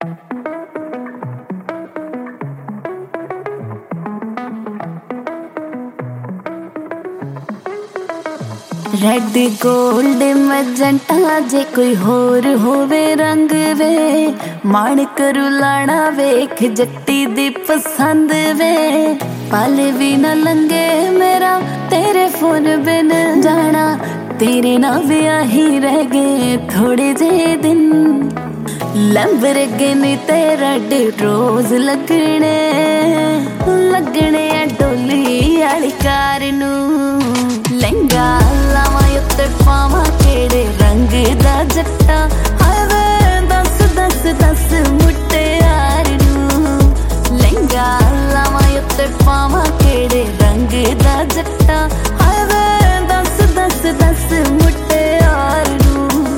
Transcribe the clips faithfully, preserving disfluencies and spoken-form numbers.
red gold magenta जे कोई होर होवे रंग वे मान करू लाना वेख जट्टी दी पसंद वे पल भी न लंगे मेरा तेरे फोन बिन जाना तेरे ना ब्याही रह गए थोड़े जे दिन लैम्बोर्गिनी ते रेड रोज लगने लगने डोली आली कार नू लहंगा लावां उत्ते पावां केड़े रंग दा जट्टा हावे दस दस दस मुटियार नू लहंगा लावां उत्ते पावां केड़े रंग दा जट्टा हावे दस दस दस मुटियार नू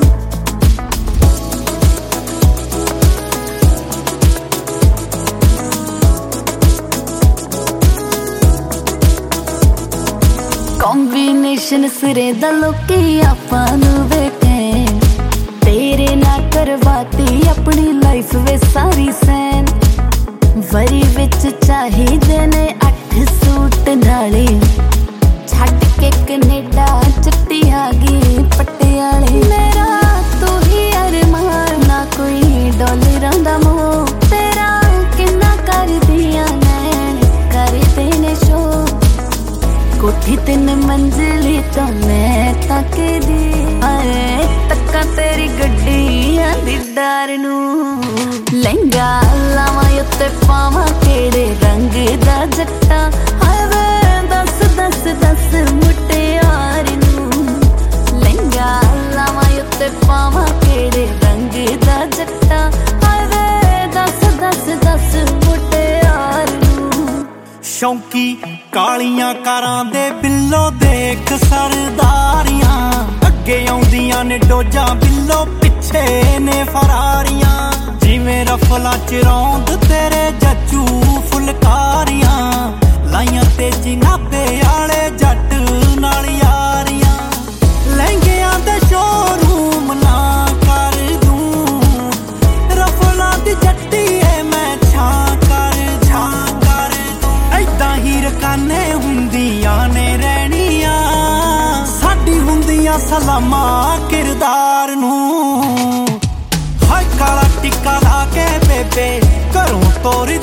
कॉम्बिनेशन सिरे दा लोकी आपां नू वेखे तेरे ना करवाती अपनी लाइफ वे सारी सैन वरी विच चाहिदे ने अठ सूट नाले छड्ड के कनेडा चिट्टी आ गई पटियाले मेरा तू ही अरमान ना कोई डॉलरां दा मोह तेरा किन्ना कर दियां नैन कर देने शो कोठी तीन मंजिली तो मैं तक दी आए तक्का तेरी गड्डियां दी डर नू लहंगा लावां उत्ते पावां केड़े रंग दा जट्टा हावे दस दस दस मुटियार नू लहंगा लावां उत्ते पावां केड़े रंग दा जट्टा हावे दस दस दस मुटियार नू शौकी कालियां कारां दे बिल्लो देख सरदारियां अगे आउंदियां ने डोजा बिल्लो पिछे ने फरारियां जिवें रफला च रौंद तेरे जच्चू फुलकारियां लाइयां ते जिनाबे आले जट नाल यारियां लहंगियां दे शोरूम ना कर दूं रफला दी जट्टी ए मैं छां कर छां कर दूं ऐदां ही रकाने हुंदियां ने रहनियां साडी हुंदियां सलामा किरदार नूं हाय काला टिक्का ला के बेबे घरों तोर